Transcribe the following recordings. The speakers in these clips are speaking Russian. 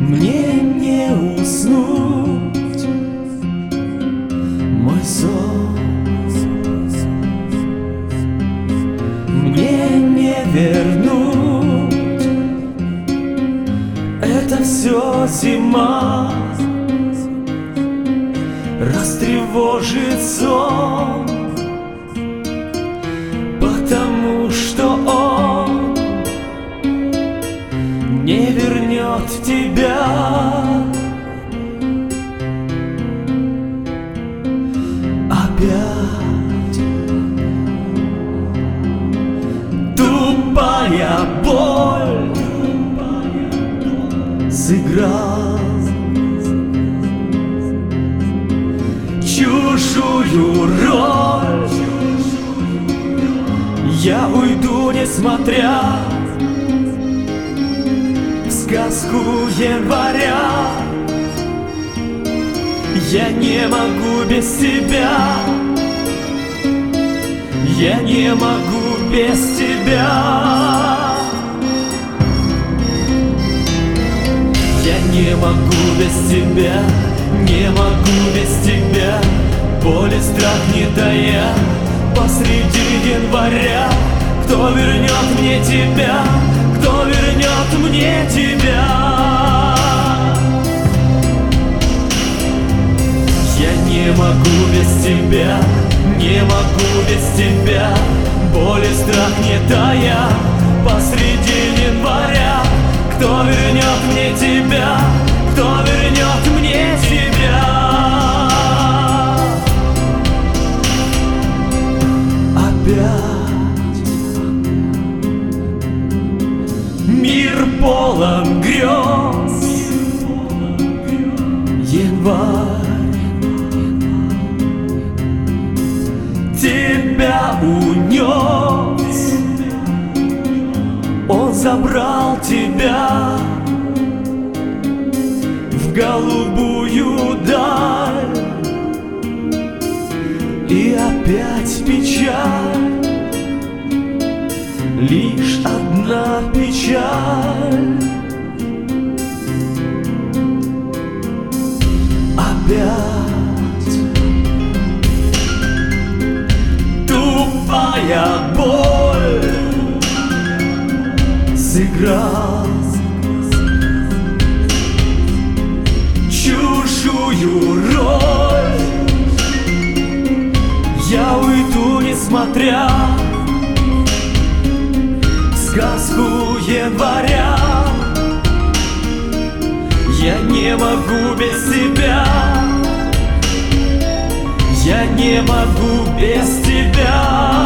Мне не уснуть, мой сон. Мне не вернуть, это все зима растревожит сон, потому что он не вернет тебя опять. Тупая боль сыграл чужую роль. Я уйду, несмотря в сказку января. Я не могу без тебя, я не могу без тебя. Я не могу без тебя, не могу без тебя. Боль и страх не тая посреди января. Кто вернет мне тебя? Кто вернет мне тебя? Я не могу без тебя, не могу без тебя. Боль и страх не тая посреди января. Кто вернет мне тебя? Кто вернет мне тебя? Опять мир полон грез. Январь тебя унес, он забрал тебя в голубую даль. И опять печаль, лишь одна печаль. Опять тупая боль сыграл чужую роль. Я уйду, несмотря в сказку января. Я не могу без тебя, я не могу без тебя.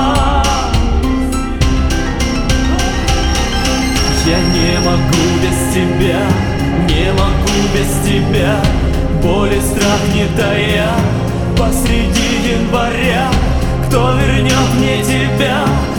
Я не могу без тебя, не могу без тебя. Боль и страх не тая посреди января. Кто вернет мне тебя?